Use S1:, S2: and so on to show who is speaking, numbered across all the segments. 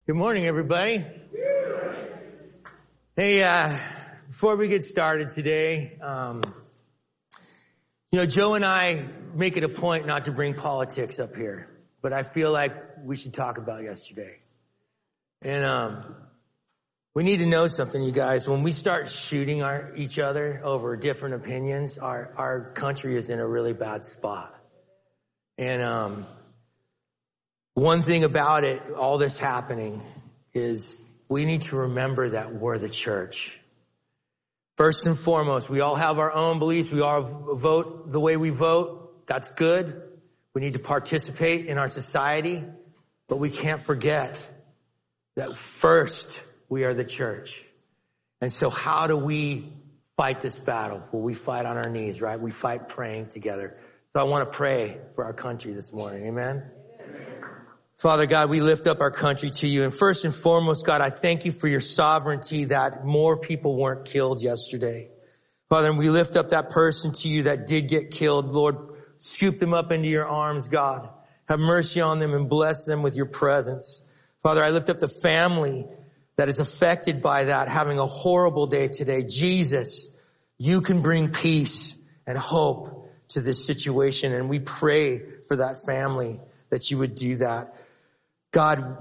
S1: Good morning, everybody. Hey, before we get started today, Joe and I make it a point not to bring politics up here, but I feel like we should talk about yesterday. And we need to know something, you guys. When we start shooting each other over different opinions, our country is in a really bad spot. And one thing about it, all this happening, is we need to remember that we're the church. First and foremost, we all have our own beliefs. We all vote the way we vote. That's good. We need to participate in our society. But we can't forget that first, we are the church. And so how do we fight this battle? Well, we fight on our knees, right? We fight praying together. So I want to pray for our country this morning. Amen? Father God, we lift up our country to you. And first and foremost, God, I thank you for your sovereignty that more people weren't killed yesterday. Father, and we lift up that person to you that did get killed. Lord, scoop them up into your arms, God. Have mercy on them and bless them with your presence. Father, I lift up the family that is affected by that, having a horrible day today. Jesus, you can bring peace and hope to this situation. And we pray for that family that you would do that. God,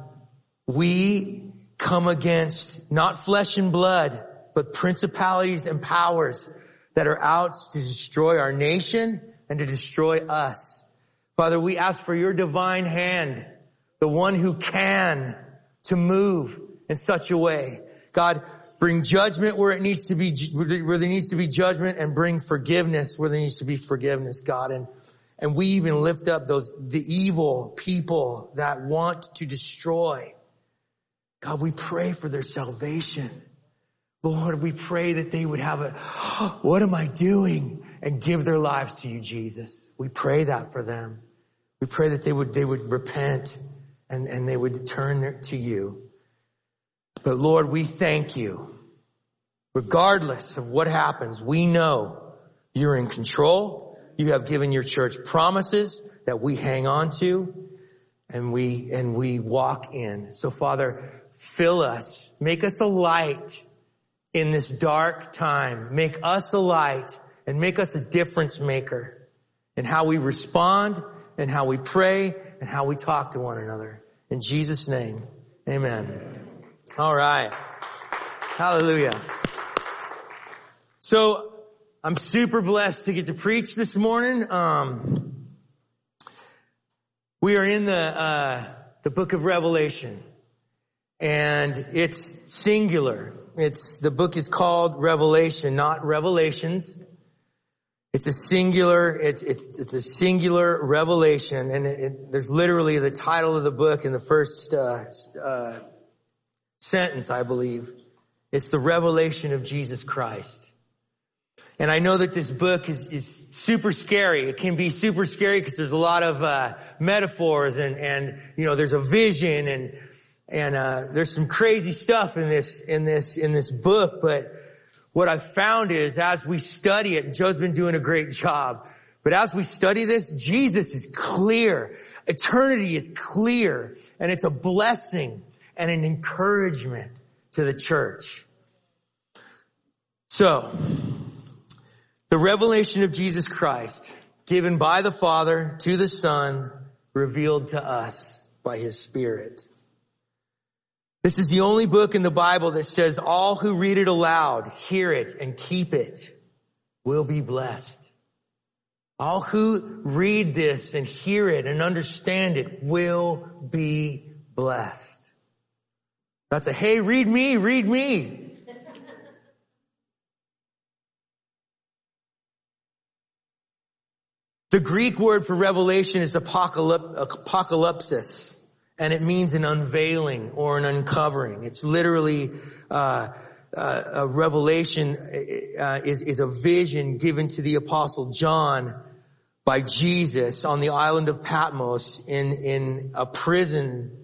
S1: we come against not flesh and blood, but principalities and powers that are out to destroy our nation and to destroy us. Father, we ask for your divine hand, the one who can, to move in such a way. God, bring judgment where there needs to be judgment, and bring forgiveness where there needs to be forgiveness, God. And we even lift up the evil people that want to destroy. God, we pray for their salvation. Lord, we pray that they would have what am I doing? And give their lives to you, Jesus. We pray that for them. We pray that they would repent and they would turn to you. But Lord, we thank you. Regardless of what happens, we know you're in control. You have given your church promises that we hang on to and we walk in. So Father, fill us, make us a light in this dark time. Make us a light and make us a difference maker in how we respond and how we pray and how we talk to one another. In Jesus' name, amen. All right. Hallelujah. So, I'm super blessed to get to preach this morning. We are in the book of Revelation, and it's singular. The book is called Revelation, not Revelations. It's a singular revelation, and there's literally the title of the book in the first sentence, I believe. It's the revelation of Jesus Christ. And I know that this book is super scary. It can be super scary because there's a lot of metaphors and there's a vision and there's some crazy stuff in this book. But what I've found is as we study it, Joe's been doing a great job. But as we study this, Jesus is clear. Eternity is clear, and it's a blessing and an encouragement to the church. So, the revelation of Jesus Christ, given by the Father to the Son, revealed to us by His Spirit. This is the only book in the Bible that says all who read it aloud, hear it, and keep it will be blessed. All who read this and hear it and understand it will be blessed. That's a, hey, read me, read me. The Greek word for revelation is apocalypsis, and it means an unveiling or an uncovering. It's literally a revelation is a vision given to the Apostle John by Jesus on the island of Patmos in a prison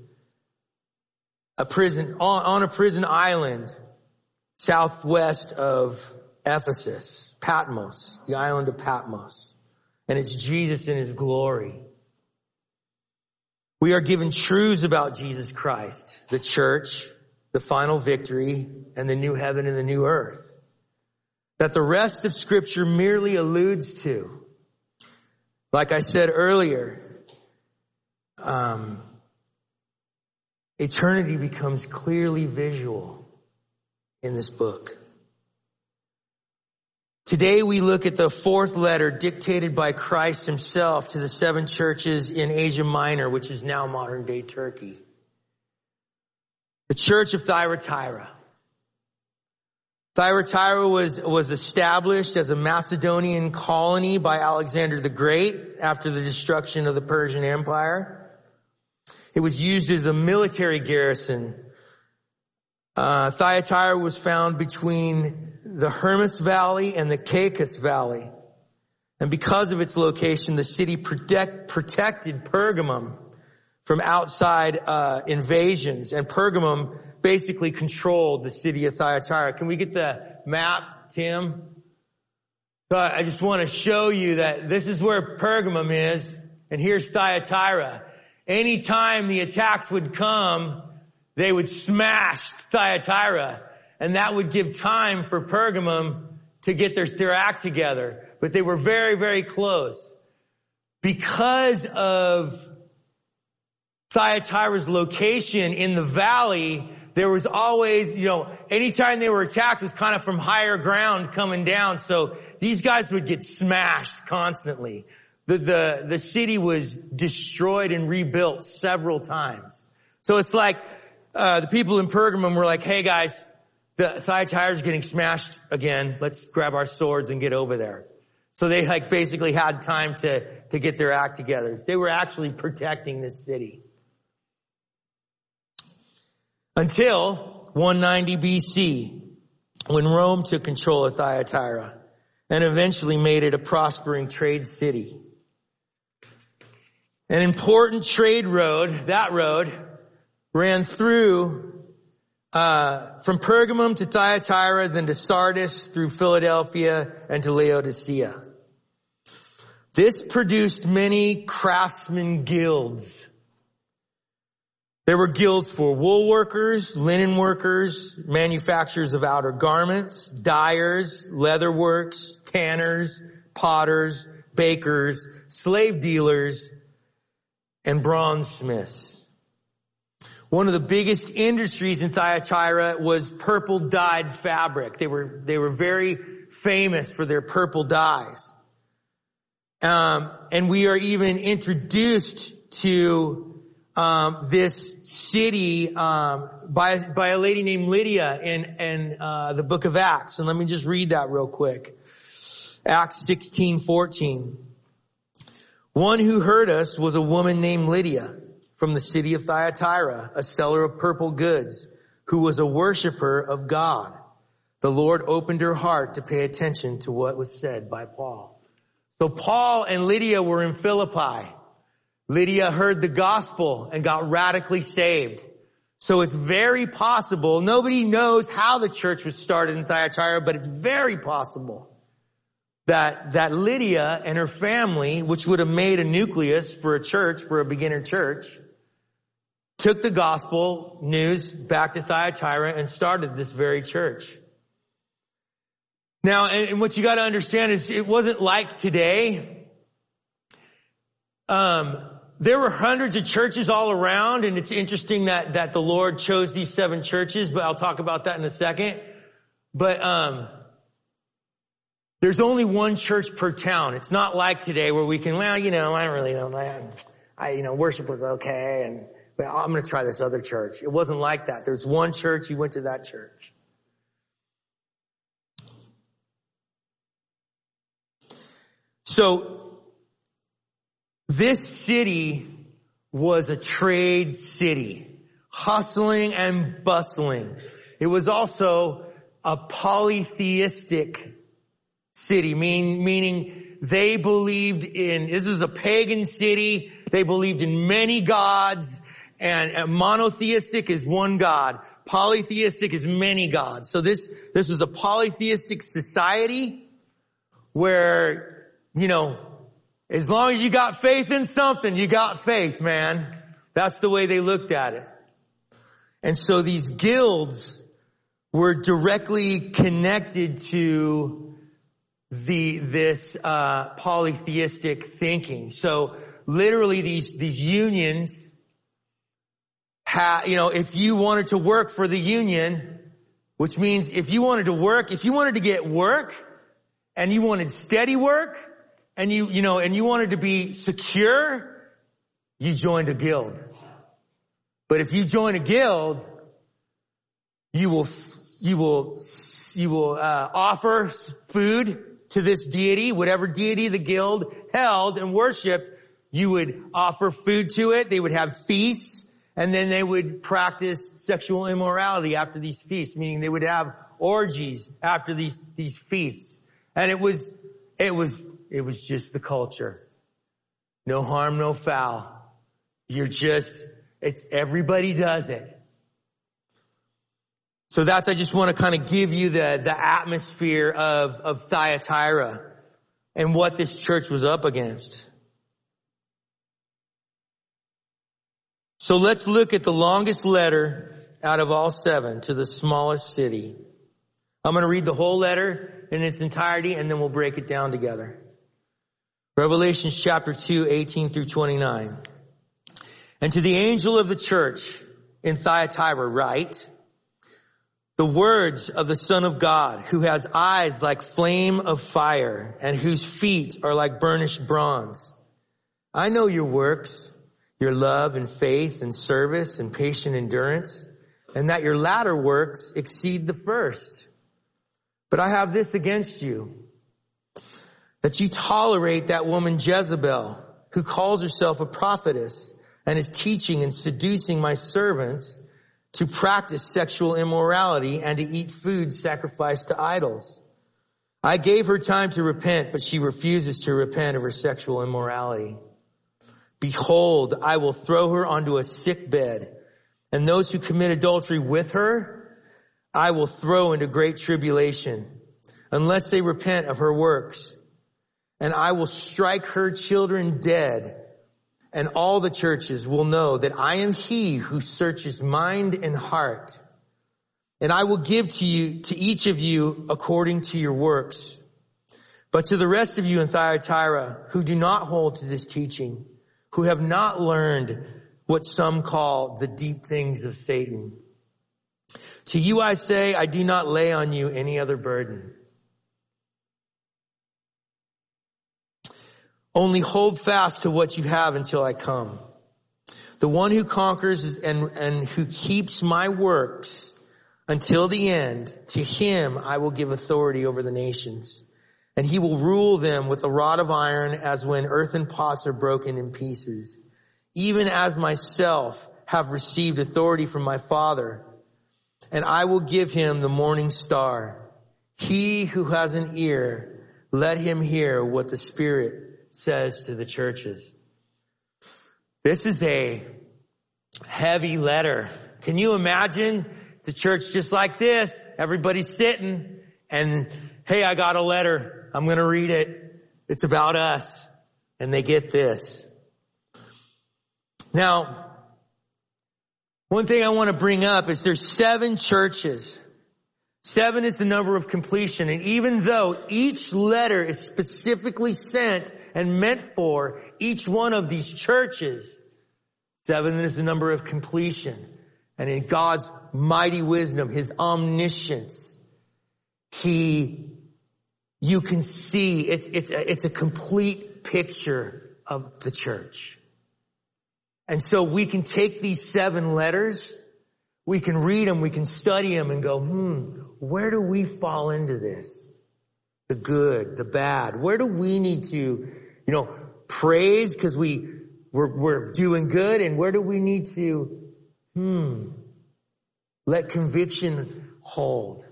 S1: island southwest of Ephesus, Patmos, the island of Patmos. And it's Jesus in His glory. We are given truths about Jesus Christ, the church, the final victory, and the new heaven and the new earth that the rest of Scripture merely alludes to. Like I said earlier, eternity becomes clearly visual in this book. Today we look at the fourth letter dictated by Christ himself to the 7 churches in Asia Minor, which is now modern day Turkey. The church of Thyatira. Thyatira was established as a Macedonian colony by Alexander the Great after the destruction of the Persian Empire. It was used as a military garrison. Thyatira was found between the Hermus Valley and the Caicus Valley. And because of its location, the city protected Pergamum from outside invasions. And Pergamum basically controlled the city of Thyatira. Can we get the map, Tim? So I just want to show you that this is where Pergamum is, and here's Thyatira. Anytime the attacks would come, they would smash Thyatira, and that would give time for Pergamum to get their act together. But they were very, very close. Because of Thyatira's location in the valley, there was always, anytime they were attacked, it was kind of from higher ground coming down. So these guys would get smashed constantly. The city was destroyed and rebuilt several times. So it's like, the people in Pergamum were like, hey guys, the Thyatira's getting smashed again. Let's grab our swords and get over there. So they basically had time to get their act together. They were actually protecting this city. Until 190 BC, when Rome took control of Thyatira and eventually made it a prospering trade city. An important trade road, that road, ran through from Pergamum to Thyatira, then to Sardis, through Philadelphia, and to Laodicea. This produced many craftsman guilds. There were guilds for wool workers, linen workers, manufacturers of outer garments, dyers, leather works, tanners, potters, bakers, slave dealers, and bronze smiths. One of the biggest industries in Thyatira was purple dyed fabric. They were very famous for their purple dyes. And we are even introduced to this city by a lady named Lydia in the book of Acts. And let me just read that real quick. Acts 16:14. One who heard us was a woman named Lydia from the city of Thyatira, a seller of purple goods, who was a worshiper of God. The Lord opened her heart to pay attention to what was said by Paul. So Paul and Lydia were in Philippi. Lydia heard the gospel and got radically saved. So it's very possible, nobody knows how the church was started in Thyatira, but it's very possible that Lydia and her family, which would have made a nucleus for a church, for a beginner church, took the gospel news back to Thyatira and started this very church. Now, and what you got to understand is it wasn't like today. There were hundreds of churches all around, and it's interesting that the Lord chose these 7 churches, but I'll talk about that in a second. But there's only one church per town. It's not like today where we can, I really don't know. Worship was okay, but I'm going to try this other church. It wasn't like that. There's one church, you went to that church. So, this city was a trade city, hustling and bustling. It was also a polytheistic city, meaning they believed this is a pagan city, they believed in many gods, and monotheistic is one God, polytheistic is many gods. So this was a polytheistic society where, as long as you got faith in something, you got faith, man. That's the way they looked at it. And so these guilds were directly connected to this polytheistic thinking. So literally these unions, if you wanted to work for the union, which means if you wanted to get work, and you wanted steady work, and you wanted to be secure, you joined a guild. But if you join a guild, you will offer food to this deity, whatever deity the guild held and worshipped. You would offer food to it. They would have feasts, and then they would practice sexual immorality after these feasts, meaning they would have orgies after these feasts. And it was just the culture. No harm, no foul. Everybody does it. So I just want to kind of give you the atmosphere of Thyatira and what this church was up against. So let's look at the longest letter out of all 7 to the smallest city. I'm going to read the whole letter in its entirety, and then we'll break it down together. Revelation chapter 2, 18 through 29. And to the angel of the church in Thyatira write, the words of the Son of God, who has eyes like flame of fire and whose feet are like burnished bronze. I know your works, your love and faith and service and patient endurance, and that your latter works exceed the first. But I have this against you, that you tolerate that woman Jezebel, who calls herself a prophetess and is teaching and seducing my servants to practice sexual immorality and to eat food sacrificed to idols. I gave her time to repent, but she refuses to repent of her sexual immorality. Behold, I will throw her onto a sick bed, and those who commit adultery with her, I will throw into great tribulation, unless they repent of her works. And I will strike her children dead, and all the churches will know that I am he who searches mind and heart. And I will give to each of you according to your works. But to the rest of you in Thyatira, who do not hold to this teaching, who have not learned what some call the deep things of Satan, to you I say, I do not lay on you any other burden. Only hold fast to what you have until I come. The one who conquers and who keeps my works until the end, to him I will give authority over the nations. And he will rule them with a rod of iron, as when earthen pots are broken in pieces. Even as myself have received authority from my Father. And I will give him the morning star. He who has an ear, let him hear what the Spirit says to the churches. This is a heavy letter. Can you imagine the church just like this? Everybody's sitting and, hey, I got a letter. I'm going to read it. It's about us. And they get this. Now, one thing I want to bring up is there's 7 churches. 7 is the number of completion. And even though each letter is specifically sent and meant for each one of these churches, 7 is the number of completion. And in God's mighty wisdom, his omniscience, you can see it's a complete picture of the church. And so we can take these 7 letters, we can read them, we can study them and go, where do we fall into this? The good, the bad. Where do we need to, praise because we're doing good? And where do we need to, let conviction hold?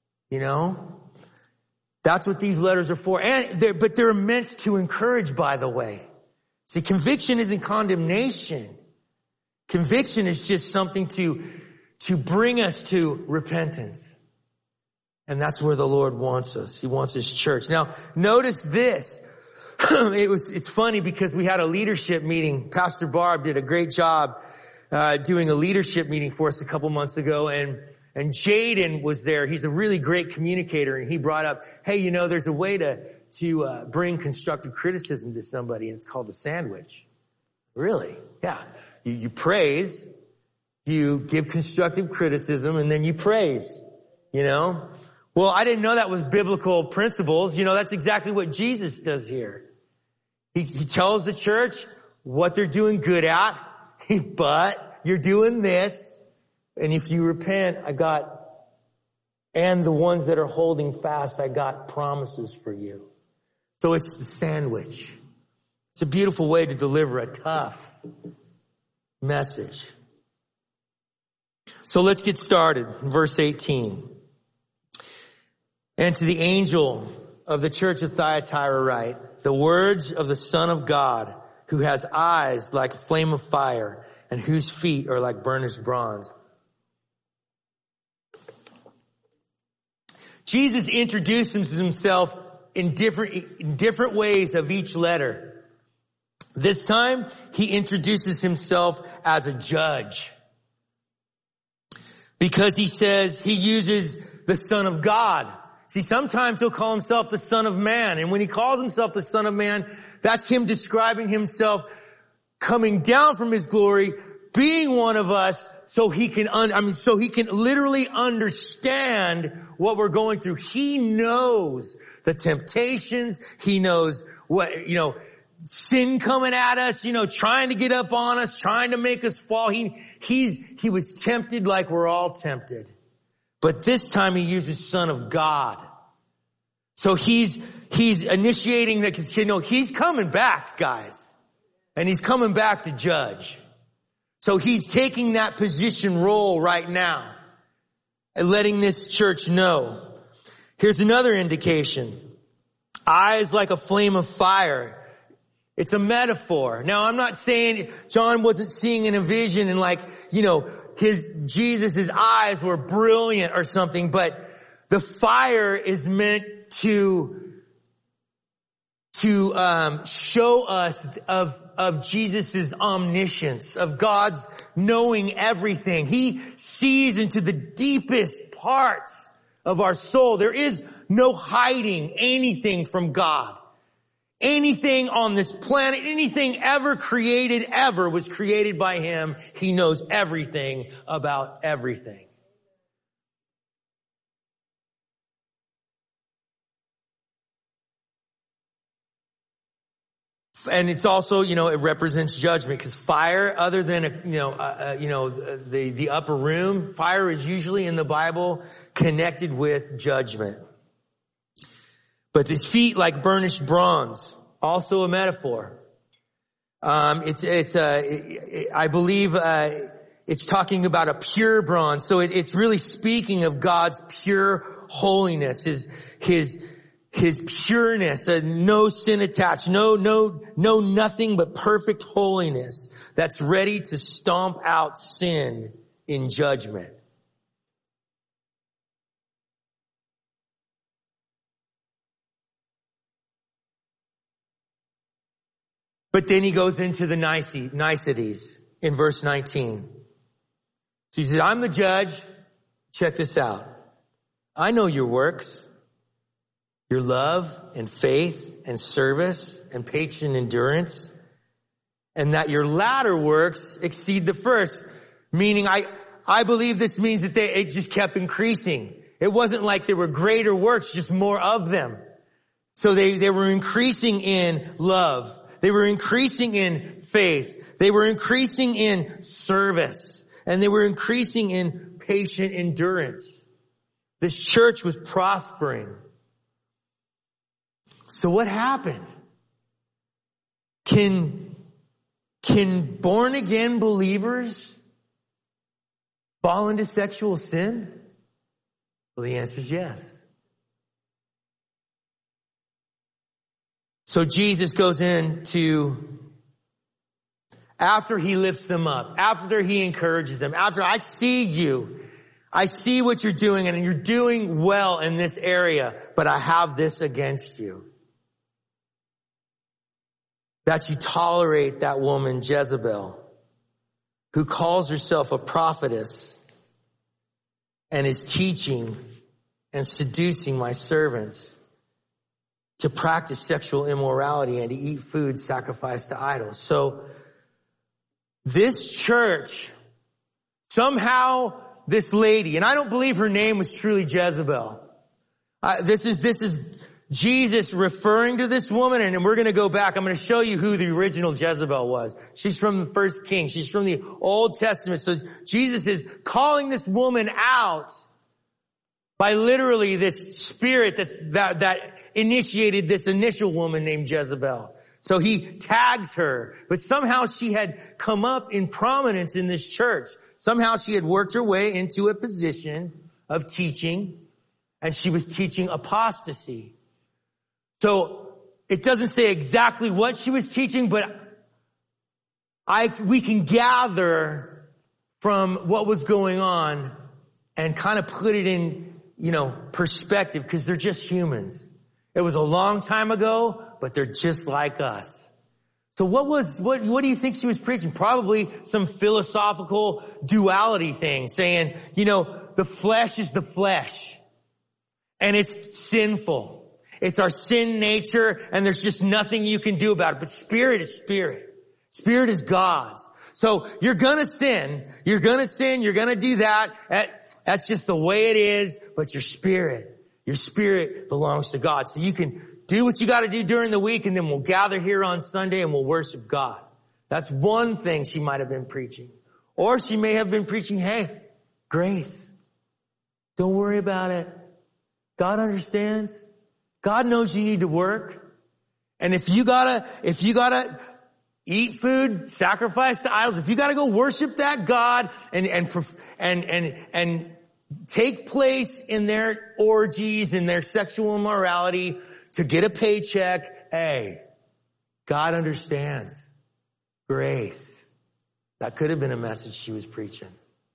S1: That's what these letters are for. But they're meant to encourage, by the way. See, conviction isn't condemnation. Conviction is just something to bring us to repentance. And that's where the Lord wants us. He wants his church. Now, notice this. it's funny because we had a leadership meeting. Pastor Barb did a great job, doing a leadership meeting for us a couple months ago, and Jaden was there. He's a really great communicator, and he brought up, hey, there's a way to bring constructive criticism to somebody, and it's called the sandwich. Really? Yeah. You praise, you give constructive criticism, and then you praise, Well, I didn't know that was biblical principles. That's exactly what Jesus does here. He tells the church what they're doing good at, but you're doing this, and if you repent, and the ones that are holding fast, I got promises for you. So it's the sandwich. It's a beautiful way to deliver a tough message. So let's get started. Verse 18. And to the angel of the church of Thyatira write, the words of the Son of God, who has eyes like a flame of fire and whose feet are like burnished bronze. Jesus introduces himself in different ways of each letter. This time, he introduces himself as a judge. Because he says he uses the Son of God. See, sometimes he'll call himself the Son of Man. And when he calls himself the Son of Man, that's him describing himself coming down from his glory, being one of us, so he can literally understand what we're going through. He knows the temptations. He knows what, sin coming at us, trying to get up on us, trying to make us fall. He was tempted like we're all tempted. But this time he uses Son of God. So he's initiating that, because, he's coming back, guys. And he's coming back to judge. So he's taking that position role right now and letting this church know. Here's another indication. Eyes like a flame of fire. It's a metaphor. Now, I'm not saying John wasn't seeing in a vision and Jesus' eyes were brilliant or something, but the fire is meant to show us of Jesus' omniscience, of God's knowing everything. He sees into the deepest parts of our soul. There is no hiding anything from God. Anything on this planet, anything ever created ever was created by him. He knows everything about everything. And it's also, it represents judgment, because fire, other than, the upper room, fire is usually in the Bible connected with judgment. But his feet like burnished bronze, also a metaphor. I believe, it's talking about a pure bronze. So it's really speaking of God's pure holiness, his pureness, no sin attached, no nothing but perfect holiness that's ready to stomp out sin in judgment. But then he goes into the niceties in verse 19. So he says, I'm the judge. Check this out. I know your works, your love and faith and service and patient endurance, and that your latter works exceed the first. Meaning I believe this means that it just kept increasing. It wasn't like there were greater works, just more of them. So they were increasing in love. They were increasing in faith. They were increasing in service. And they were increasing in patient endurance. This church was prospering. So what happened? Can born again believers fall into sexual sin? Well, the answer is yes. So Jesus goes into, after he lifts them up, after he encourages them, after I see what you're doing, and you're doing well in this area, but I have this against you. that you tolerate that woman Jezebel, who calls herself a prophetess and is teaching and seducing my servants to practice sexual immorality and to eat food sacrificed to idols. So this church, somehow this lady, and I don't believe her name was truly Jezebel. This is Jesus referring to this woman, and we're going to go back. I'm going to show you who the original Jezebel was. She's from the First King. She's from the Old Testament. So Jesus is calling this woman out by literally this spirit that initiated this initial woman named Jezebel. So he tags her, but somehow she had come up in prominence in this church. Somehow she had worked her way into a position of teaching, and she was teaching apostasy. So it doesn't say exactly what she was teaching, but we can gather from what was going on and kind of put it in, perspective, because they're just humans. It was a long time ago, but they're just like us. So what do you think she was preaching? Probably some philosophical duality thing, saying, the flesh is the flesh and it's sinful. It's our sin nature, and there's just nothing you can do about it. But spirit is spirit. Spirit is God's. So you're gonna sin. You're gonna do that. That's just the way it is. But your spirit belongs to God. So you can do what you gotta do during the week, and then we'll gather here on Sunday and we'll worship God. That's one thing she might have been preaching. Or she may have been preaching, hey, grace. Don't worry about it. God understands. God knows you need to work. And if you gotta eat food, sacrifice to idols, if you gotta go worship that God and take place in their orgies and their sexual immorality to get a paycheck, hey, God understands. Grace. That could have been a message she was preaching.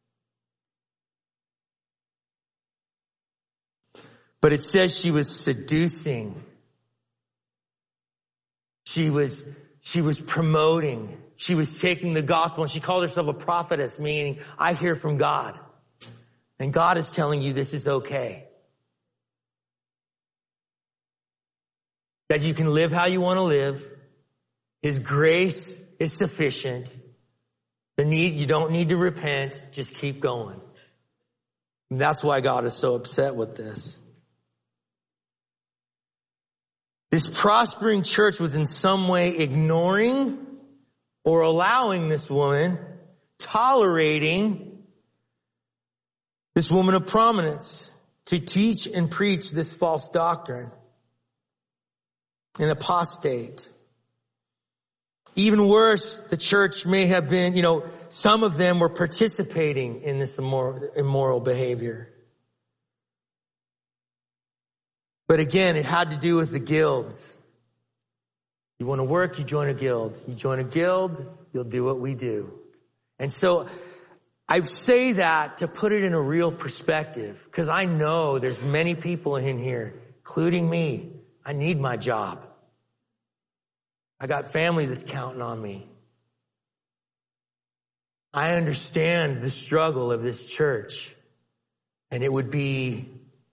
S1: But it says she was seducing. She was promoting. She was taking the gospel, and she called herself a prophetess, meaning I hear from God. And God is telling you this is okay. That you can live how you want to live. His grace is sufficient. You don't need to repent. Just keep going. And that's why God is so upset with this. This prospering church was in some way ignoring or allowing this woman, tolerating this woman of prominence to teach and preach this false doctrine. An apostate. Even worse, the church may have been, some of them were participating in this immoral behavior. But again, it had to do with the guilds. You want to work, you join a guild. You join a guild, you'll do what we do. And so I say that to put it in a real perspective, because I know there's many people in here, including me. I need my job. I got family that's counting on me. I understand the struggle of this church, and it would be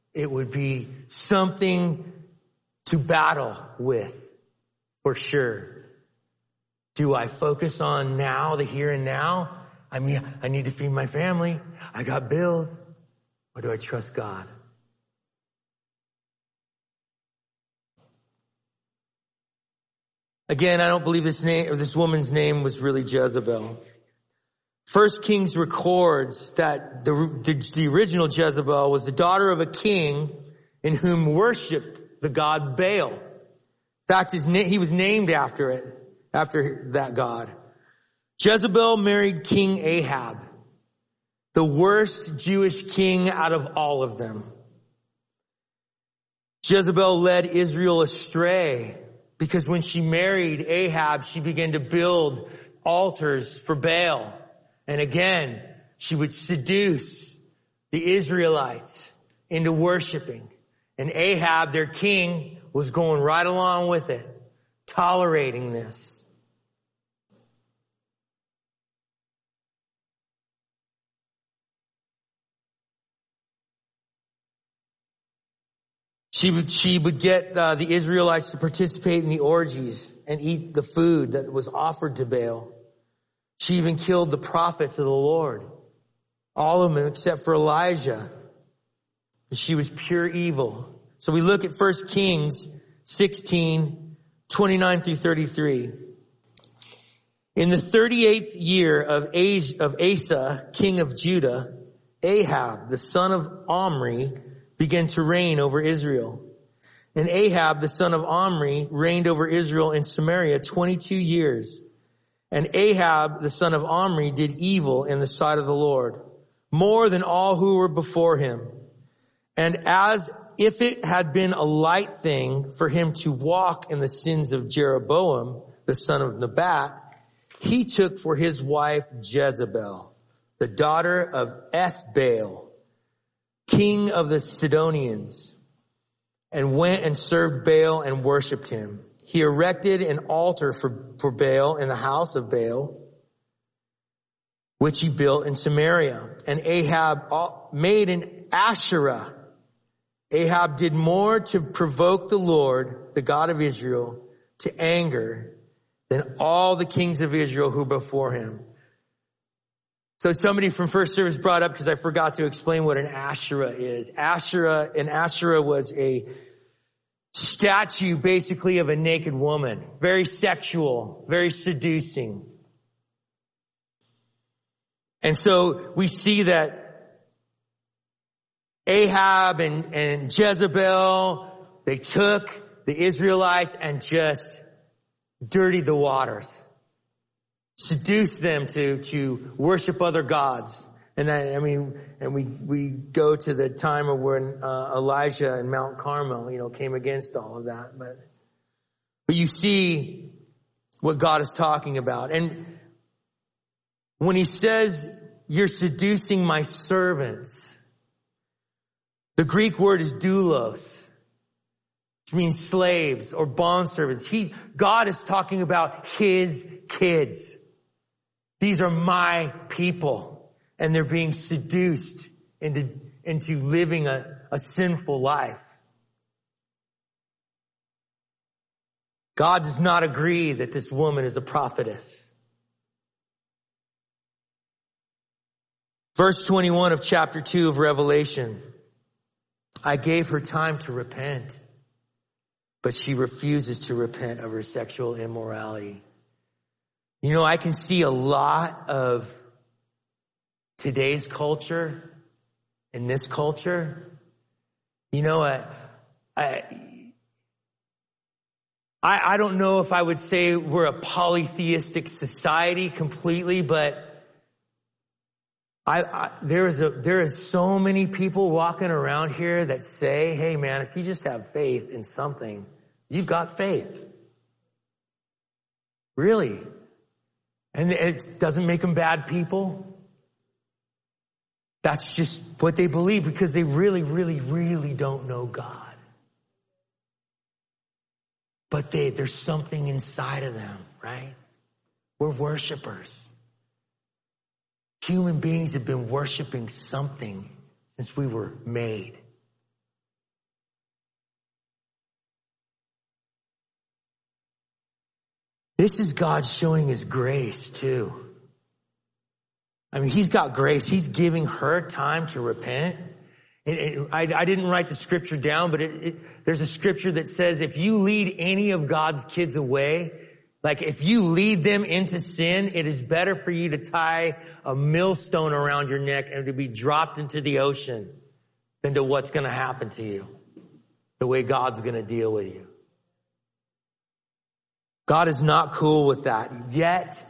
S1: something to battle with, for sure. Do I focus on now, the here and now? I need to feed my family. I got bills. Or do I trust God? Again, I don't believe this woman's name was really Jezebel. First Kings records that the original Jezebel was the daughter of a king in whom worshipped the god Baal. In fact, he was named after that god. Jezebel married King Ahab, the worst Jewish king out of all of them. Jezebel led Israel astray because when she married Ahab, she began to build altars for Baal. And again, she would seduce the Israelites into worshiping. And Ahab, their king, was going right along with it, tolerating this. She would get the Israelites to participate in the orgies and eat the food that was offered to Baal. She even killed the prophets of the Lord. All of them except for Elijah. She was pure evil. So we look at 1 Kings 16, 29 through 33. In the 38th year of Asa, king of Judah, Ahab, the son of Omri, began to reign over Israel. And Ahab, the son of Omri, reigned over Israel in Samaria 22 years. And Ahab, the son of Omri, did evil in the sight of the Lord, more than all who were before him. And as if it had been a light thing for him to walk in the sins of Jeroboam, the son of Nebat, he took for his wife Jezebel, the daughter of Ethbaal, king of the Sidonians, and went and served Baal and worshipped him. He erected an altar for Baal in the house of Baal, which he built in Samaria. And Ahab made an Asherah. Ahab did more to provoke the Lord, the God of Israel, to anger than all the kings of Israel who were before him. So somebody from first service brought up, because I forgot to explain what an Asherah is. An Asherah was a statue basically of a naked woman. Very sexual, very seducing. And so we see that Ahab and Jezebel, they took the Israelites and just dirtied the waters. Seduced them to worship other gods. And we go to the time of when Elijah and Mount Carmel, came against all of that. But you see what God is talking about. And when he says, you're seducing my servants, the Greek word is doulos, which means slaves or bondservants. God is talking about his kids. These are my people, and they're being seduced into living a sinful life. God does not agree that this woman is a prophetess. Verse 21 of chapter 2 of Revelation. I gave her time to repent, but she refuses to repent of her sexual immorality. I can see a lot of today's culture in this culture. I don't know if I would say we're a polytheistic society completely, but there is so many people walking around here that say, hey man, if you just have faith in something, you've got faith. Really. And it doesn't make them bad people. That's just what they believe because they really, really, really don't know God. But there's something inside of them, right? We're worshipers. Human beings have been worshiping something since we were made. This is God showing his grace too. He's got grace. He's giving her time to repent. I didn't write the scripture down, but there's a scripture that says if you lead any of God's kids away, like if you lead them into sin, it is better for you to tie a millstone around your neck and to be dropped into the ocean than to what's going to happen to you, the way God's going to deal with you. God is not cool with that. Yet,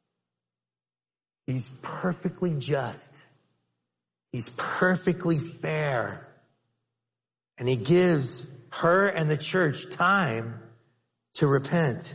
S1: he's perfectly just. He's perfectly fair. And he gives her and the church time to repent.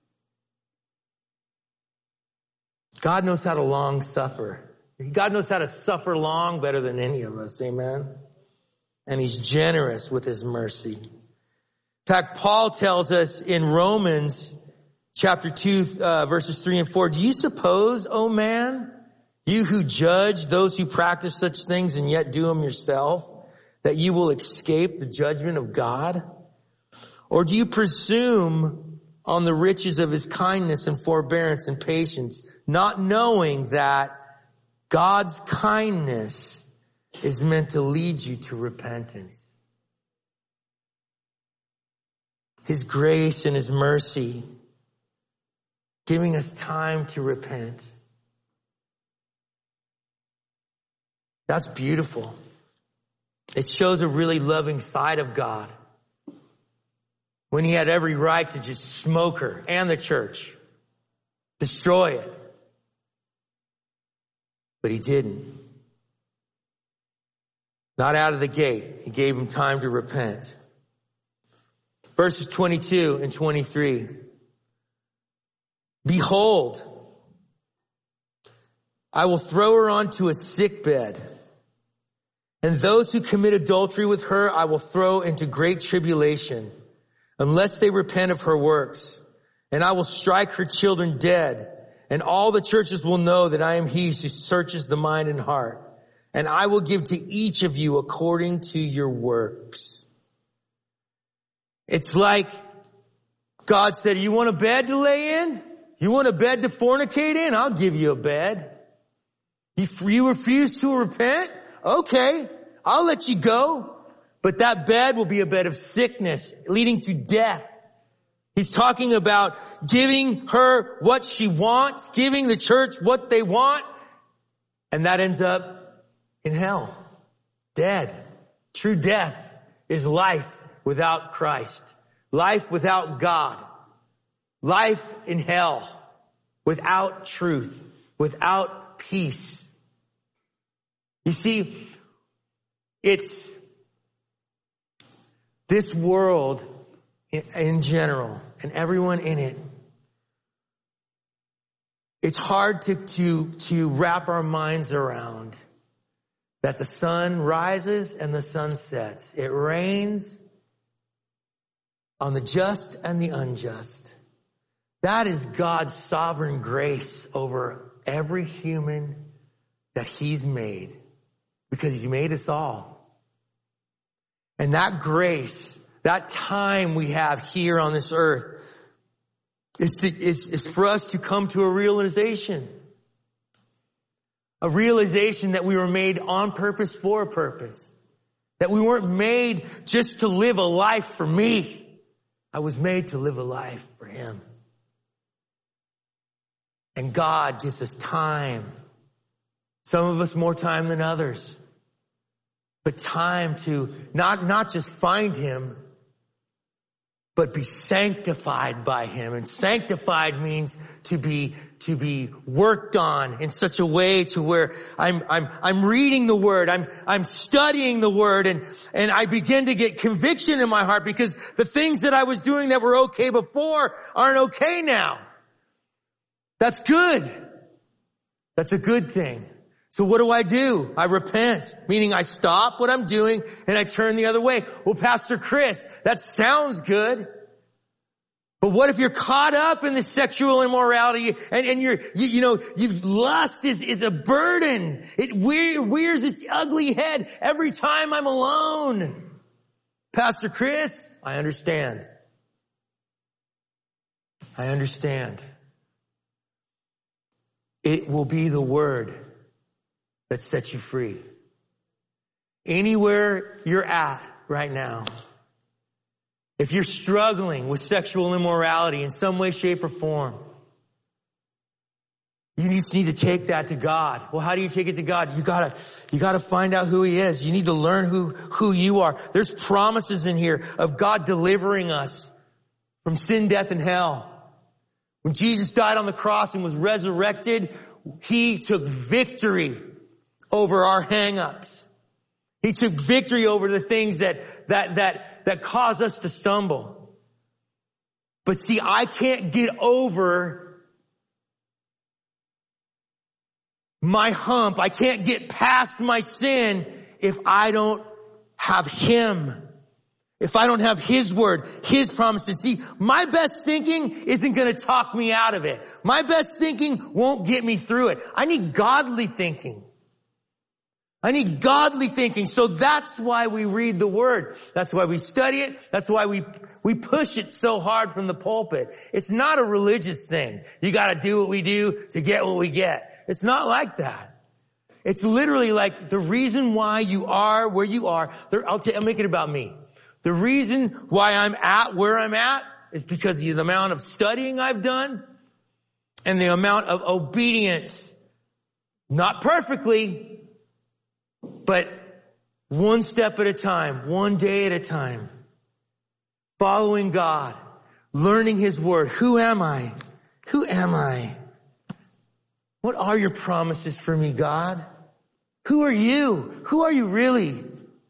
S1: God knows how to long suffer. God knows how to suffer long better than any of us. Amen. And he's generous with his mercy. In fact, Paul tells us in Romans chapter 2, verses 3 and 4, do you suppose, O man, you who judge those who practice such things and yet do them yourself, that you will escape the judgment of God? Or do you presume on the riches of his kindness and forbearance and patience, not knowing that God's kindness is meant to lead you to repentance? His grace and his mercy, giving us time to repent. That's beautiful. It shows a really loving side of God. When he had every right to just smoke her and the church, destroy it. But he didn't. Not out of the gate. He gave him time to repent. Verses 22 and 23. Behold, I will throw her onto a sickbed, and those who commit adultery with her I will throw into great tribulation, unless they repent of her works. And I will strike her children dead, and all the churches will know that I am he who searches the mind and heart. And I will give to each of you according to your works. It's like God said, you want a bed to lay in? You want a bed to fornicate in? I'll give you a bed. You refuse to repent? Okay, I'll let you go. But that bed will be a bed of sickness leading to death. He's talking about giving her what she wants, giving the church what they want, and that ends up in hell. Dead. True death is life without Christ. Life without God. Life in hell. Without truth. Without peace. You see, it's this world in general and everyone in it. It's hard to wrap our minds around that the sun rises and the sun sets. It rains on the just and the unjust. That is God's sovereign grace over every human that he's made, because he made us all. And that grace, that time we have here on this earth is for us to come to a realization. A realization that we were made on purpose for a purpose. That we weren't made just to live a life for me. I was made to live a life for him. And God gives us time. Some of us more time than others. But time to not just find him, but be sanctified by him. And sanctified means to be worked on in such a way to where I'm reading the word, I'm studying the word, and I begin to get conviction in my heart because the things that I was doing that were okay before aren't okay now. That's good. That's a good thing. So what do? I repent, meaning I stop what I'm doing and I turn the other way. Well, Pastor Chris, that sounds good. But what if you're caught up in the sexual immorality and lust is a burden. It rears its ugly head every time I'm alone. Pastor Chris, I understand. It will be the word that sets you free. Anywhere you're at right now, if you're struggling with sexual immorality in some way, shape, or form, you just need to take that to God. Well, how do you take it to God? You gotta find out who he is. You need to learn who you are. There's promises in here of God delivering us from sin, death, and hell. When Jesus died on the cross and was resurrected, he took victory over our hang-ups. He took victory over the things that cause us to stumble. But see, I can't get over my hump. I can't get past my sin if I don't have him. If I don't have his word, his promises. See, my best thinking isn't going to talk me out of it. My best thinking won't get me through it. I need godly thinking. I need godly thinking. So that's why we read the Word. That's why we study it. That's why we push it so hard from the pulpit. It's not a religious thing. You gotta do what we do to get what we get. It's not like that. It's literally like the reason why you are where you are. I'll make it about me. The reason why I'm at where I'm at is because of the amount of studying I've done and the amount of obedience. Not perfectly, but one step at a time, one day at a time. Following God, learning His Word. Who am I? Who am I? What are your promises for me, God? Who are you? Who are you really?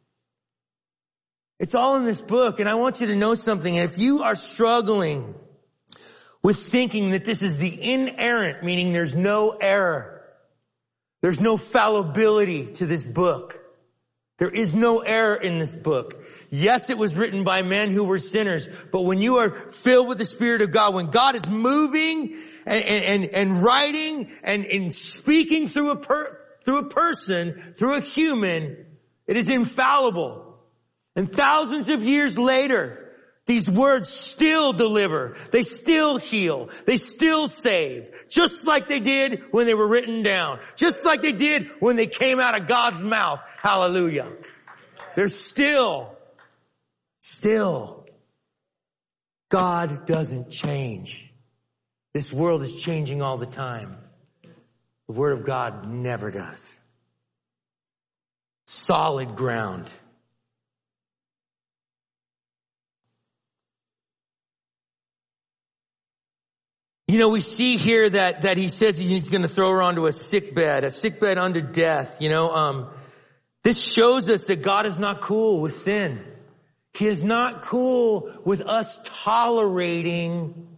S1: It's all in this book, and I want you to know something. If you are struggling with thinking that this is the inerrant, meaning there's no error, there's no fallibility to this book. There is no error in this book. Yes, it was written by men who were sinners, but when you are filled with the Spirit of God, when God is moving and writing and speaking through a person, through a human, it is infallible. And thousands of years later, these words still deliver. They still heal. They still save. Just like they did when they were written down. Just like they did when they came out of God's mouth. Hallelujah. They're still. God doesn't change. This world is changing all the time. The Word of God never does. Solid ground. You know, we see here that he says he's going to throw her onto a sickbed unto death. You know, this shows us that God is not cool with sin. He is not cool with us tolerating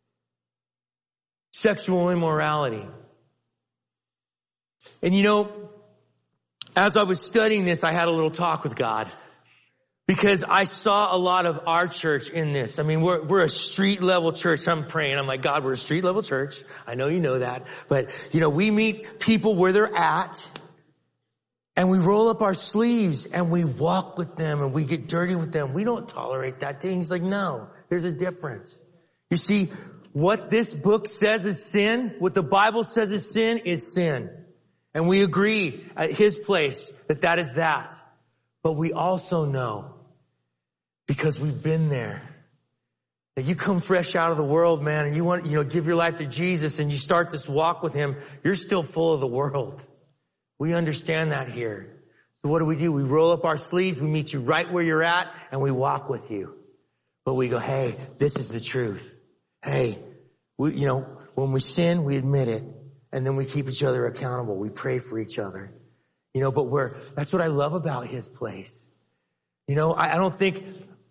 S1: sexual immorality. And you know, as I was studying this, I had a little talk with God. Because I saw a lot of our church in this. I mean, we're a street level church. I'm praying. I'm like, God, we're a street level church. I know you know that. But, you know, we meet people where they're at. And we roll up our sleeves and we walk with them and we get dirty with them. We don't tolerate that thing. He's like, no, there's a difference. You see, what this book says is sin, what the Bible says is sin. And we agree at His place that is that. But we also know, because we've been there, that you come fresh out of the world, man, and you want, give your life to Jesus and you start this walk with Him, you're still full of the world. We understand that here. So what do? We roll up our sleeves, we meet you right where you're at, and we walk with you. But we go, hey, this is the truth. Hey, when we sin, we admit it, and then we keep each other accountable. We pray for each other. But that's what I love about His place. I don't think,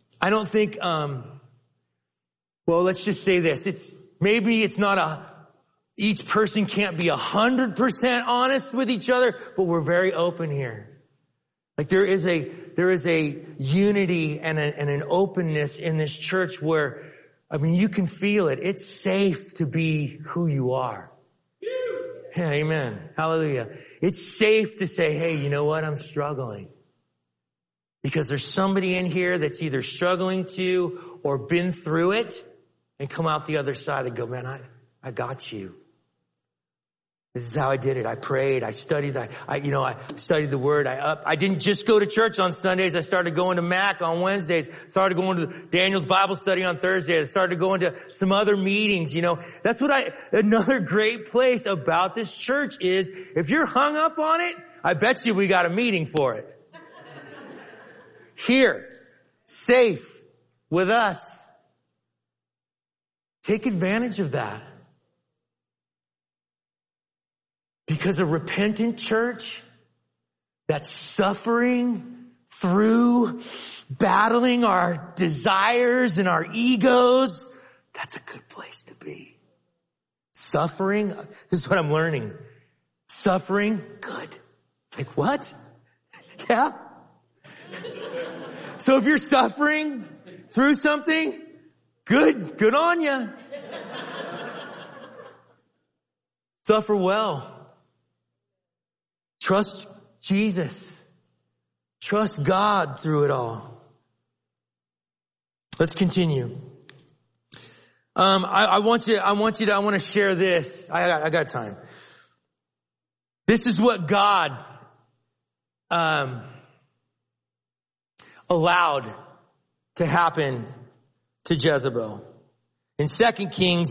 S1: well, let's just say this. Maybe each person can't be 100% honest with each other, but we're very open here. Like there is a unity and an openness in this church where, you can feel it. It's safe to be who you are. Yeah, amen. Hallelujah. It's safe to say, hey, you know what? I'm struggling. Because there's somebody in here that's either struggling to or been through it and come out the other side and go, man, I got you. This is how I did it. I prayed. I studied. I studied the Word. I didn't just go to church on Sundays. I started going to MAC on Wednesdays. Started going to Daniel's Bible study on Thursdays. I started going to some other meetings. That's another great place about this church is if you're hung up on it, I bet you we got a meeting for it. Here, safe with us. Take advantage of that. Because a repentant church that's suffering through battling our desires and our egos, that's a good place to be. Suffering, this is what I'm learning. Suffering, good. Like what? Yeah. So if you're suffering through something, good on you. Suffer well. Trust Jesus. Trust God through it all. Let's continue. I want to share this. I got time. This is what God, allowed to happen to Jezebel. In 2 Kings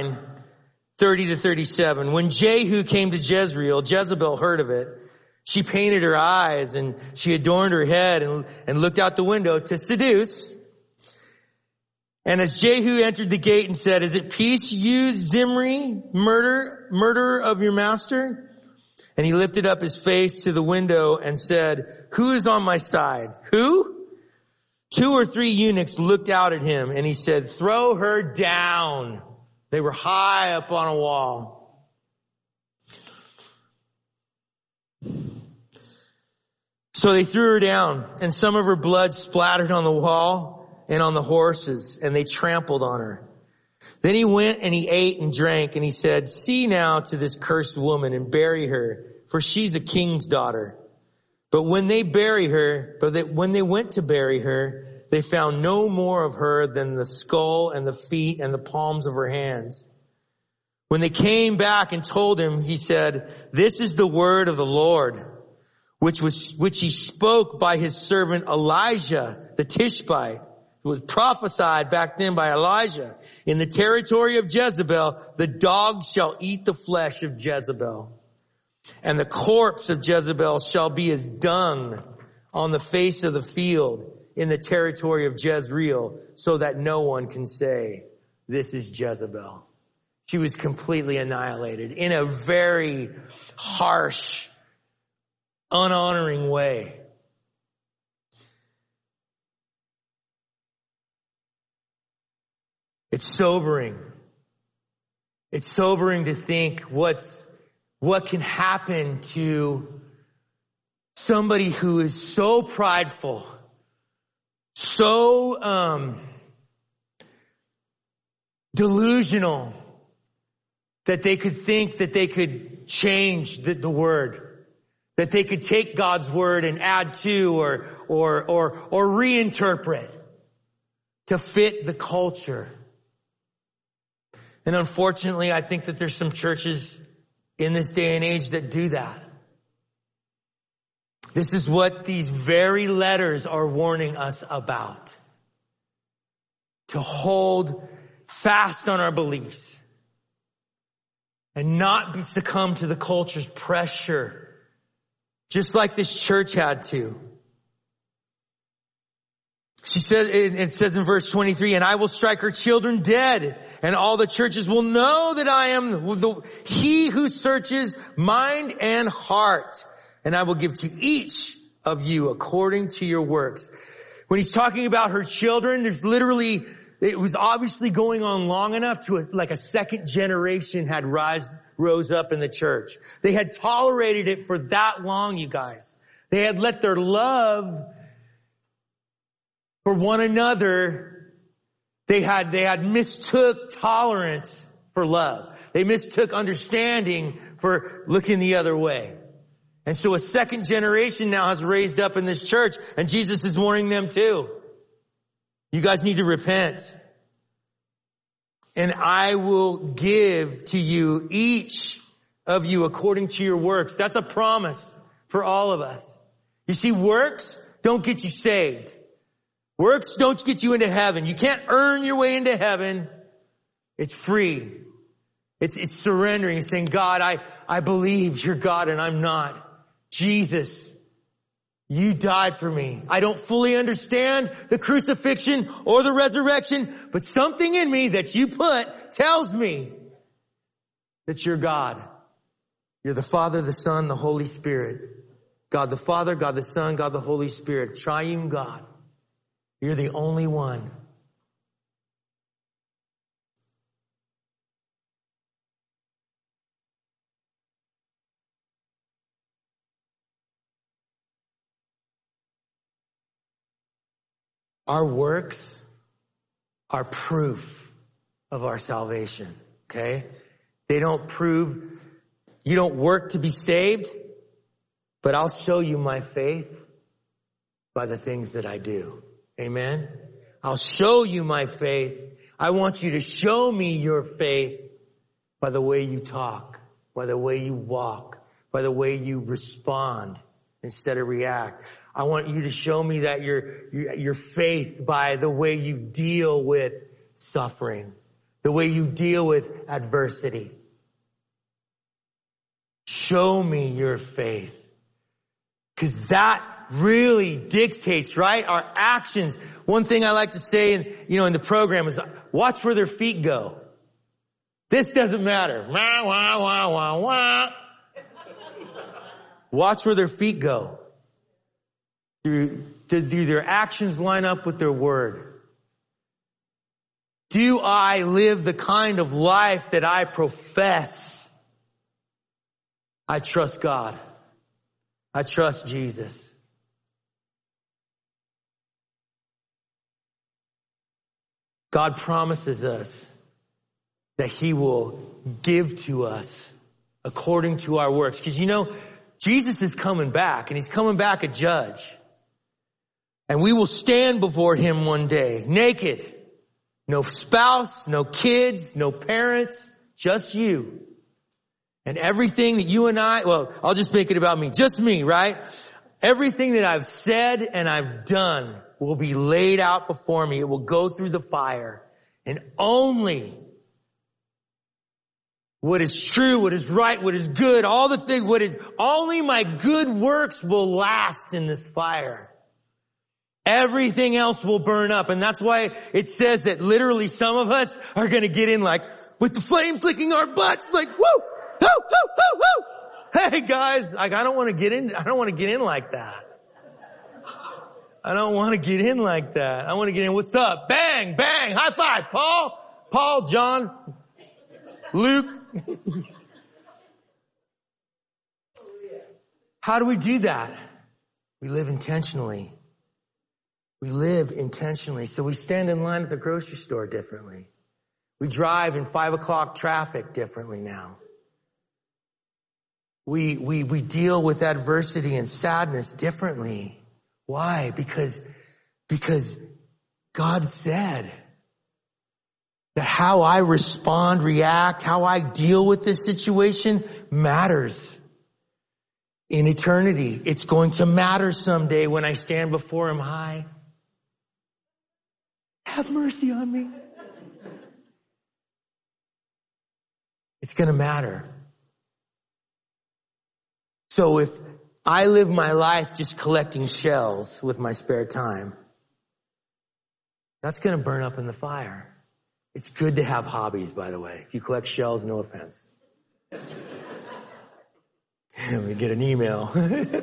S1: 9:30-37, when Jehu came to Jezreel, Jezebel heard of it. She painted her eyes and she adorned her head and looked out the window to seduce. And as Jehu entered the gate and said, "Is it peace, you Zimri, murderer of your master?" And he lifted up his face to the window and said, "Who is on my side?" Who? 2 or 3 eunuchs looked out at him and he said, "Throw her down." They were high up on a wall. So they threw her down, and some of her blood splattered on the wall and on the horses, and they trampled on her. Then he went and he ate and drank, and he said, "See now to this cursed woman and bury her, for she's a king's daughter." But when they went to bury her, they found no more of her than the skull and the feet and the palms of her hands. When they came back and told him, he said, "This is the word of the Lord, which he spoke by his servant Elijah the Tishbite, who was prophesied back then by Elijah. In the territory of Jezebel, the dogs shall eat the flesh of Jezebel, and the corpse of Jezebel shall be as dung on the face of the field in the territory of Jezreel, so that no one can say, 'This is Jezebel.'" She was completely annihilated in a very harsh, unhonoring way. It's sobering. It's sobering to think what can happen to somebody who is so prideful, so delusional, that they could think that they could change the word, that they could take God's word and add to or reinterpret to fit the culture. And unfortunately, I think that there's some churches in this day and age that do that. This is what these very letters are warning us about. To hold fast on our beliefs and not succumb to the culture's pressure, just like this church had to. It says in verse 23, "And I will strike her children dead, and all the churches will know that I am he who searches mind and heart, and I will give to each of you according to your works." When he's talking about her children, it was obviously going on long enough to like a second generation had rose up in the church. They had tolerated it for that long, you guys. They had let their love for one another, they had mistook tolerance for love. They mistook understanding for looking the other way. And so a second generation now has raised up in this church, and Jesus is warning them too. You guys need to repent. "And I will give to you, each of you, according to your works." That's a promise for all of us. You see, works don't get you saved. Works don't get you into heaven. You can't earn your way into heaven. It's free. It's surrendering. It's saying, "God, I believe you're God and I'm not. Jesus, you died for me. I don't fully understand the crucifixion or the resurrection, but something in me that you put tells me that you're God. You're the Father, the Son, the Holy Spirit. God the Father, God the Son, God the Holy Spirit. Triune God. You're the only one." Our works are proof of our salvation, okay? They don't prove, you don't work to be saved. But I'll show you my faith by the things that I do. Amen? I'll show you my faith. I want you to show me your faith by the way you talk, by the way you walk, by the way you respond instead of react. I want you to show me that your faith by the way you deal with suffering, the way you deal with adversity. Show me your faith. Because that really dictates, right? Our actions. One thing I like to say in the program is watch where their feet go. This doesn't matter. Wah, wah, wah, wah, wah. Watch where their feet go. Do their actions line up with their word? Do I live the kind of life that I profess? I trust God. I trust Jesus. God promises us that he will give to us according to our works. Because Jesus is coming back, and he's coming back a judge. And we will stand before him one day, naked. No spouse, no kids, no parents, just you. And everything that you and I'll just make it about me. Just me, right? Everything that I've said and I've done will be laid out before me. It will go through the fire. And only what is true, what is right, what is good, all the things, only my good works will last in this fire. Everything else will burn up. And that's why it says that literally some of us are going to get in with the flames licking our butts, woo, woo, woo, woo, woo. Hey guys, I don't want to get in like that. I don't want to get in like that. I want to get in, what's up? Bang, bang, high five, Paul, John, Luke. How do we do that? We live intentionally. So we stand in line at the grocery store differently. We drive in 5 o'clock traffic differently now. We deal with adversity and sadness differently. Why? Because God said that how I respond, react, how I deal with this situation matters. In eternity, it's going to matter someday when I stand before him high. Have mercy on me. It's going to matter. So if I live my life just collecting shells with my spare time, that's going to burn up in the fire. It's good to have hobbies, by the way. If you collect shells, no offense. Let me get an email.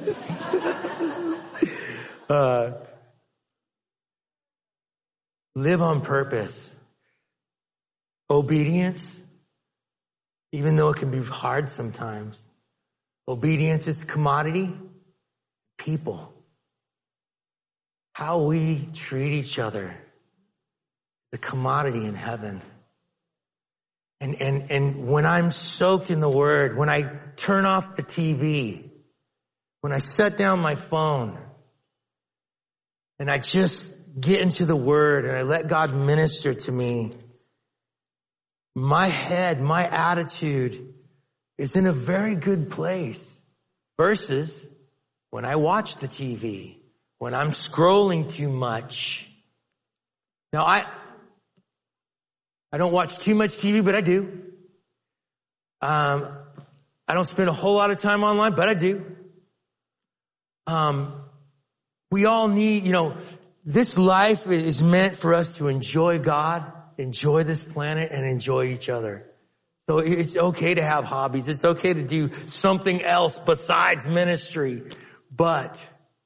S1: Live on purpose. Obedience, even though it can be hard sometimes. Obedience is commodity. People. How we treat each other. The commodity in heaven. And when I'm soaked in the Word, when I turn off the TV, when I set down my phone, and I just get into the Word and I let God minister to me, my head, my attitude is in a very good place versus when I watch the TV, when I'm scrolling too much. Now I don't watch too much TV, but I do. I don't spend a whole lot of time online, but I do. We all need, this life is meant for us to enjoy God, enjoy this planet, and enjoy each other. So it's okay to have hobbies. It's okay to do something else besides ministry. But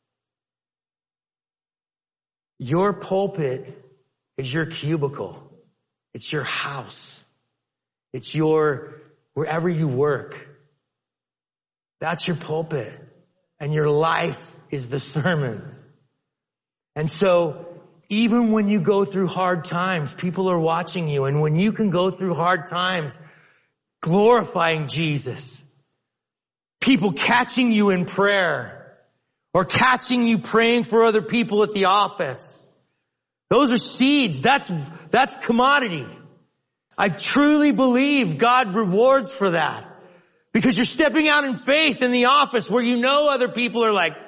S1: your pulpit is your cubicle. It's your house. It's wherever you work. That's your pulpit. And your life is the sermon. And so, even when you go through hard times, people are watching you. And when you can go through hard times glorifying Jesus, people catching you in prayer or catching you praying for other people at the office. Those are seeds. That's commodity. I truly believe God rewards for that because you're stepping out in faith in the office where you know other people are like,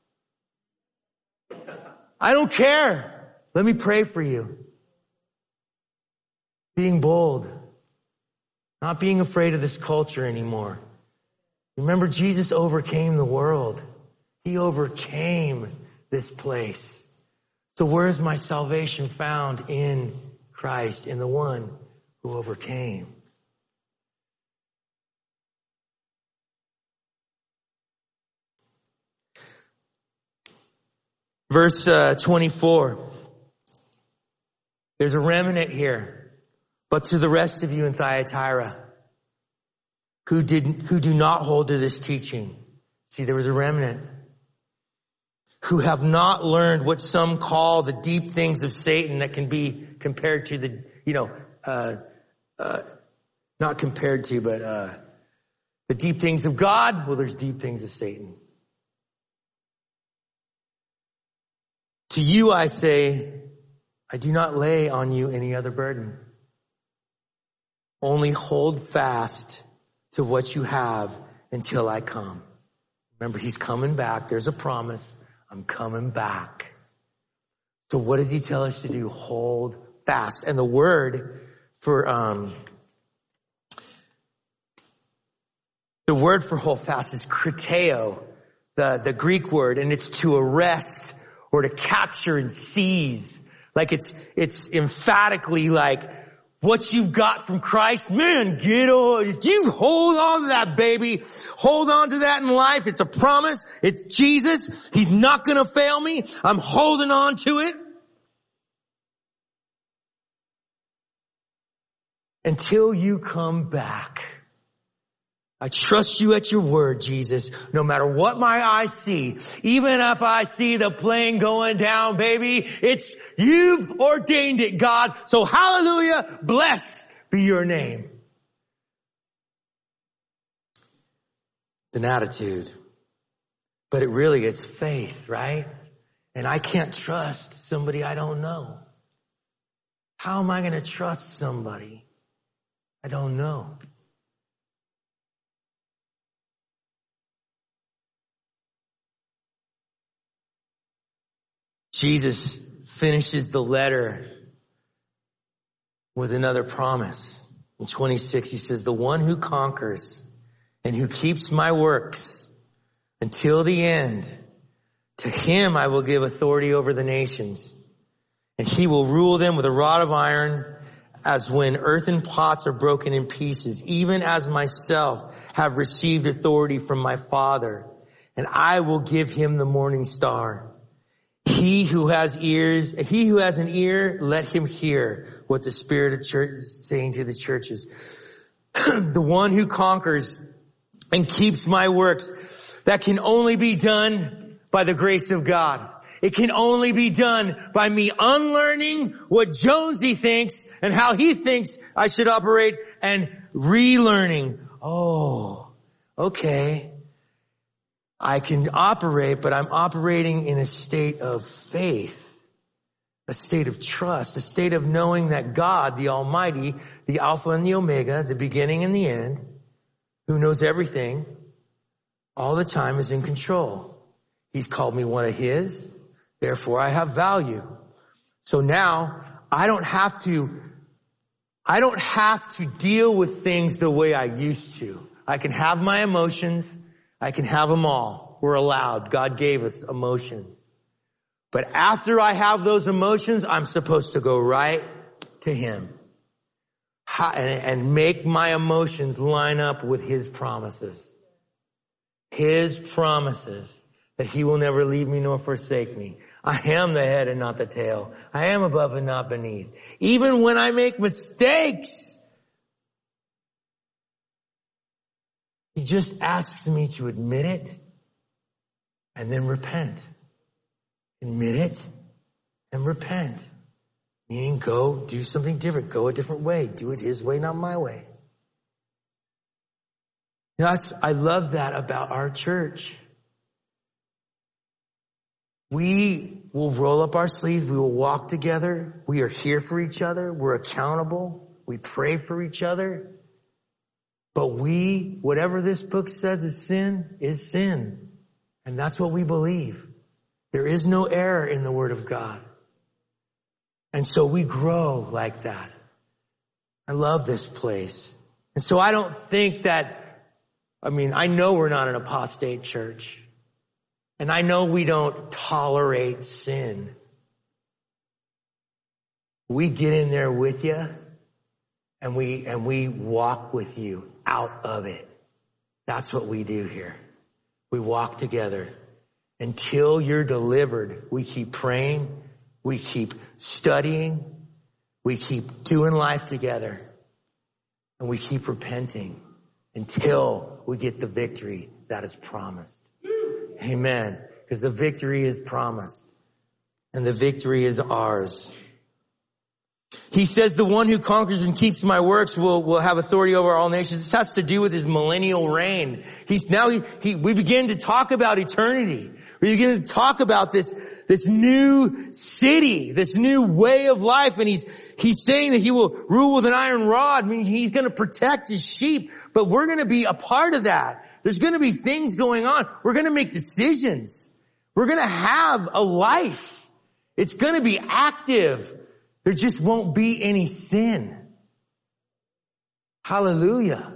S1: I don't care. Let me pray for you. Being bold. Not being afraid of this culture anymore. Remember, Jesus overcame the world. He overcame this place. So where is my salvation found? In Christ, in the one who overcame. Verse 24. There's a remnant here. But to the rest of you in Thyatira who do not hold to this teaching. See, there was a remnant who have not learned what some call the deep things of Satan that can be compared to the, not compared to, but the deep things of God. Well, there's deep things of Satan. To you I say, I do not lay on you any other burden. Only hold fast to what you have until I come. Remember, he's coming back. There's a promise. I'm coming back. So what does he tell us to do? Hold fast. And the word for hold fast is kriteo, the Greek word, and it's to arrest or to capture and seize. Like it's emphatically like what you've got from Christ. Man, you hold on to that, baby. Hold on to that in life. It's a promise. It's Jesus. He's not going to fail me. I'm holding on to it. Until you come back. I trust you at your word, Jesus. No matter what my eyes see, even if I see the plane going down, baby, it's you've ordained it, God. So hallelujah, bless be your name. It's an attitude, but it's faith, right? And I can't trust somebody I don't know. How am I going to trust somebody I don't know? Jesus finishes the letter with another promise. In 26, he says, the one who conquers and who keeps my works until the end, to him I will give authority over the nations. And he will rule them with a rod of iron, as when earthen pots are broken in pieces, even as myself have received authority from my Father. And I will give him the morning star. He who has an ear, let him hear what the Spirit of church is saying to the churches. The one who conquers and keeps my works, that can only be done by the grace of God. It can only be done by me unlearning what Jonesy thinks and how he thinks I should operate and relearning. Oh, okay. I can operate, but I'm operating in a state of faith, a state of trust, a state of knowing that God, the Almighty, the Alpha and the Omega, the beginning and the end, who knows everything, all the time is in control. He's called me one of his, therefore I have value. So now I don't have to deal with things the way I used to. I can have my emotions. I can have them all. We're allowed. God gave us emotions. But after I have those emotions, I'm supposed to go right to him and make my emotions line up with his promises. His promises that he will never leave me nor forsake me. I am the head and not the tail. I am above and not beneath. Even when I make mistakes, he just asks me to admit it and then repent. Admit it and repent. Meaning go do something different. Go a different way. Do it his way, not my way. I love that about our church. We will roll up our sleeves. We will walk together. We are here for each other. We're accountable. We pray for each other. But whatever this book says is sin. And that's what we believe. There is no error in the Word of God. And so we grow like that. I love this place. And so I don't think I know we're not an apostate church. And I know we don't tolerate sin. We get in there with you and we walk with you out of it. That's what we do here. We walk together until you're delivered. We keep praying. We keep studying. We keep doing life together. And we keep repenting until we get the victory that is promised. Amen. Because the victory is promised. And the victory is ours. He says the one who conquers and keeps my works will have authority over all nations. This has to do with his millennial reign. We begin to talk about eternity. We begin to talk about this new city, this new way of life. And he's saying that he will rule with an iron rod. I mean, he's going to protect his sheep, but we're going to be a part of that. There's going to be things going on. We're going to make decisions. We're going to have a life. It's going to be active. There just won't be any sin. Hallelujah.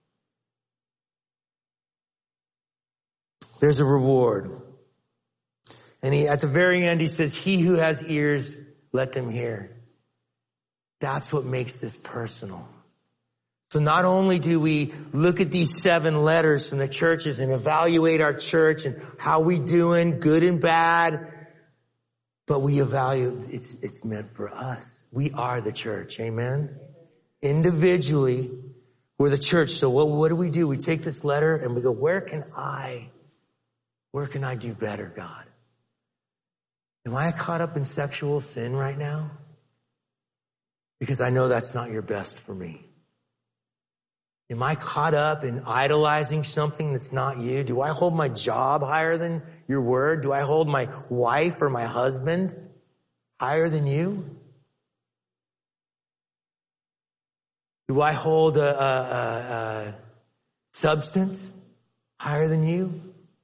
S1: There's a reward. And at the very end, he says, he who has ears, let them hear. That's what makes this personal. So not only do we look at these 7 letters from the churches and evaluate our church and how we doing, good and bad, but we evaluate, it's meant for us. We are the church. Amen. Individually, we're the church. So what do? We take this letter and we go, where can I do better, God? Am I caught up in sexual sin right now? Because I know that's not your best for me. Am I caught up in idolizing something that's not you? Do I hold my job higher than your word? Do I hold my wife or my husband higher than you? Do I hold a substance higher than you?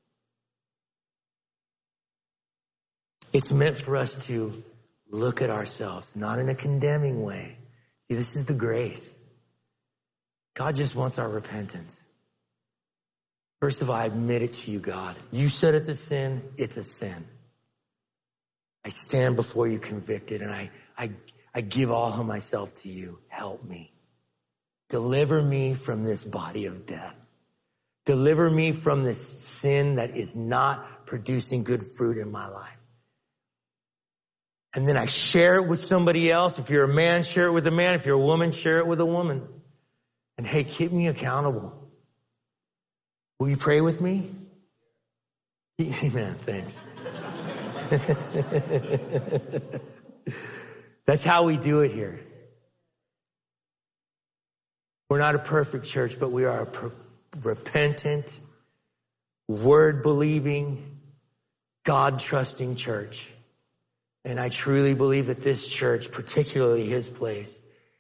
S1: It's meant for us to look at ourselves, not in a condemning way. See, this is the grace. God just wants our repentance. First of all, I admit it to you, God. You said it's a sin. It's a sin. I stand before you convicted, and I give all of myself to you. Help me. Deliver me from this body of death. Deliver me from this sin that is not producing good fruit in my life. And then I share it with somebody else. If you're a man, share it with a man. If you're a woman, share it with a woman. And hey, keep me accountable. Will you pray with me? Amen. Thanks. That's how we do it here. We're not a perfect church, but we are a repentant, word-believing, God-trusting church. And I truly believe that this church, particularly his place,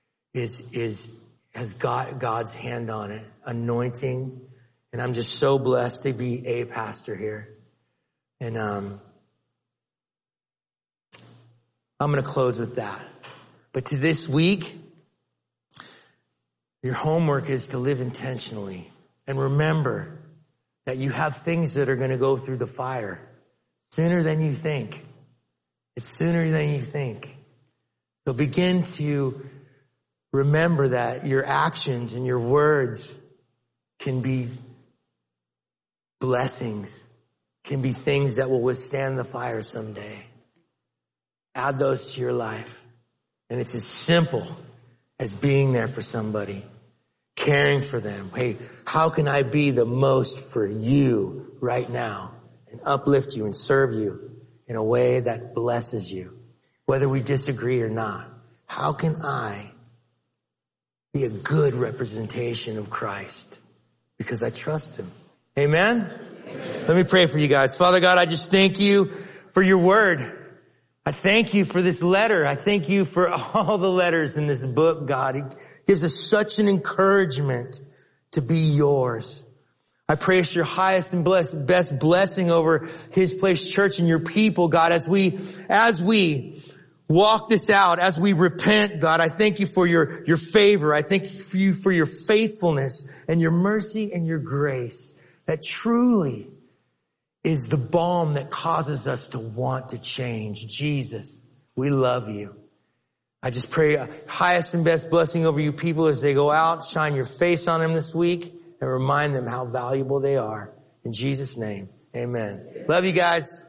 S1: has got God's hand on it, anointing. And I'm just so blessed to be a pastor here. And I'm going to close with that. But to this week, your homework is to live intentionally. And remember that you have things that are going to go through the fire sooner than you think. It's sooner than you think. So begin to remember that your actions and your words can be blessings, can be things that will withstand the fire someday. Add those to your life. And it's as simple as being there for somebody, caring for them. Hey, how can I be the most for you right now and uplift you and serve you in a way that blesses you, whether we disagree or not? How can I be a good representation of Christ? because I trust him. Amen? Amen. Let me pray for you guys. Father God, I just thank you for your word. I thank you for this letter. I thank you for all the letters in this book, God. It gives us such an encouragement to be yours. I pray it's your highest and best blessing over His Place Church and your people, God, as we walk this out, as we repent, God. I thank you for your favor. I thank you for your faithfulness and your mercy and your grace that truly is the balm that causes us to want to change. Jesus, we love you. I just pray a highest and best blessing over you people as they go out. Shine your face on them this week and remind them how valuable they are. In Jesus' name, amen. Love you guys.